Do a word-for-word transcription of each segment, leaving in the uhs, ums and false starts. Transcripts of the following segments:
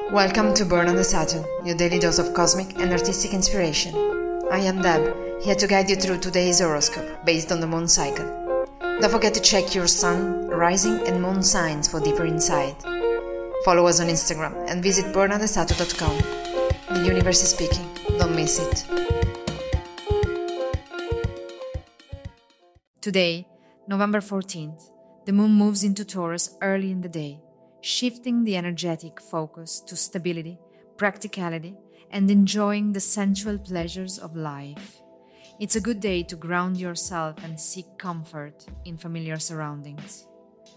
Welcome to Burn on the Saturn, your daily dose of cosmic and artistic inspiration. I am Deb, here to guide you through today's horoscope based on the moon cycle. Don't forget to check your sun, rising and moon signs for deeper insight. Follow us on Instagram and visit burn on the saturn dot com. The universe is speaking, don't miss it. Today, November fourteenth, the moon moves into Taurus early in the day, shifting the energetic focus to stability, practicality, and enjoying the sensual pleasures of life. It's a good day to ground yourself and seek comfort in familiar surroundings.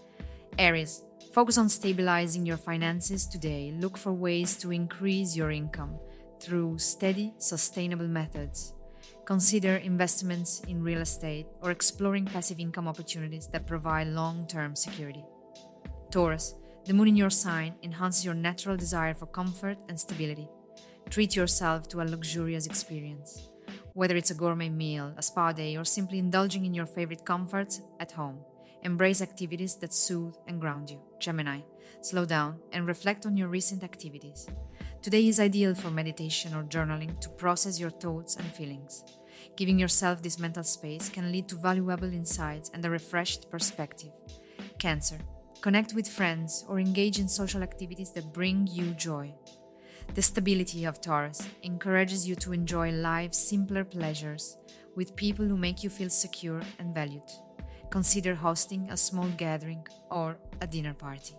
Aries, focus on stabilizing your finances today. Look for ways to increase your income through steady, sustainable methods. Consider investments in real estate or exploring passive income opportunities that provide long-term security. Taurus, the moon in your sign enhances your natural desire for comfort and stability. Treat yourself to a luxurious experience. Whether it's a gourmet meal, a spa day, or simply indulging in your favorite comforts at home, embrace activities that soothe and ground you. Gemini, slow down and reflect on your recent activities. Today is ideal for meditation or journaling to process your thoughts and feelings. Giving yourself this mental space can lead to valuable insights and a refreshed perspective. Cancer, connect with friends or engage in social activities that bring you joy. The stability of Taurus encourages you to enjoy life's simpler pleasures with people who make you feel secure and valued. Consider hosting a small gathering or a dinner party.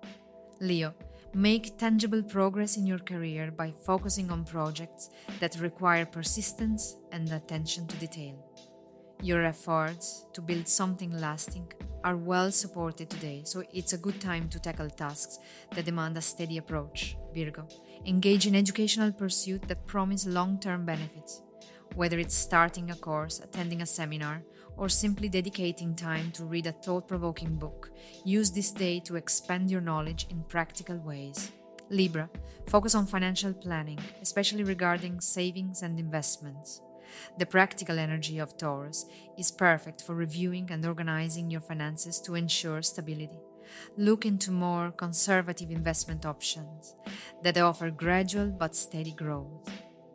Leo, make tangible progress in your career by focusing on projects that require persistence and attention to detail. Your efforts to build something lasting are well supported today, so it's a good time to tackle tasks that demand a steady approach. Virgo, engage in educational pursuits that promise long-term benefits. Whether it's starting a course, attending a seminar, or simply dedicating time to read a thought-provoking book, use this day to expand your knowledge in practical ways. Libra, focus on financial planning, especially regarding savings and investments. The practical energy of Taurus is perfect for reviewing and organizing your finances to ensure stability. Look into more conservative investment options that offer gradual but steady growth.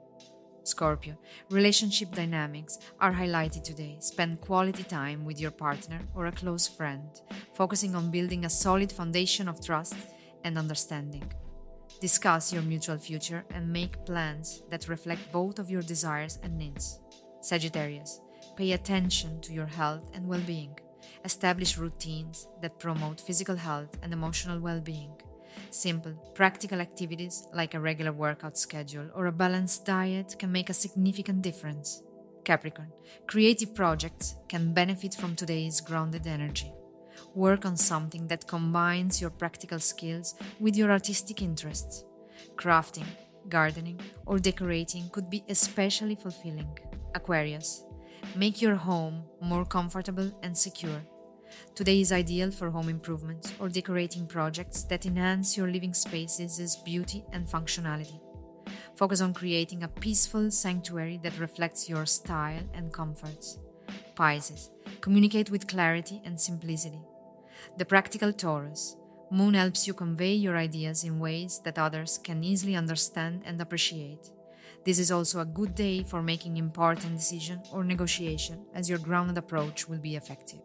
Scorpio, relationship dynamics are highlighted today. Spend quality time with your partner or a close friend, focusing on building a solid foundation of trust and understanding. Discuss your mutual future and make plans that reflect both of your desires and needs. Sagittarius, pay attention to your health and well-being. Establish routines that promote physical health and emotional well-being. Simple, practical activities like a regular workout schedule or a balanced diet can make a significant difference. Capricorn, creative projects can benefit from today's grounded energy. Work on something that combines your practical skills with your artistic interests. Crafting, gardening, or decorating could be especially fulfilling. Aquarius, make your home more comfortable and secure. Today is ideal for home improvements or decorating projects that enhance your living spaces' beauty and functionality. Focus on creating a peaceful sanctuary that reflects your style and comforts. Pisces, communicate with clarity and simplicity. The practical Taurus, moon helps you convey your ideas in ways that others can easily understand and appreciate. This is also a good day for making important decisions or negotiation, as your grounded approach will be effective.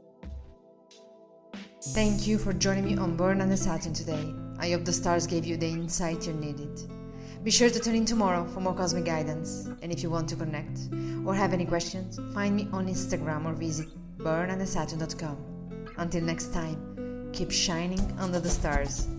Thank you for joining me on Burn on the Saturn today. I hope the stars gave you the insight you needed. Be sure to tune in tomorrow for more cosmic guidance. And if you want to connect or have any questions, find me on Instagram or visit burn on the saturn dot com. Until next time, keep shining under the stars.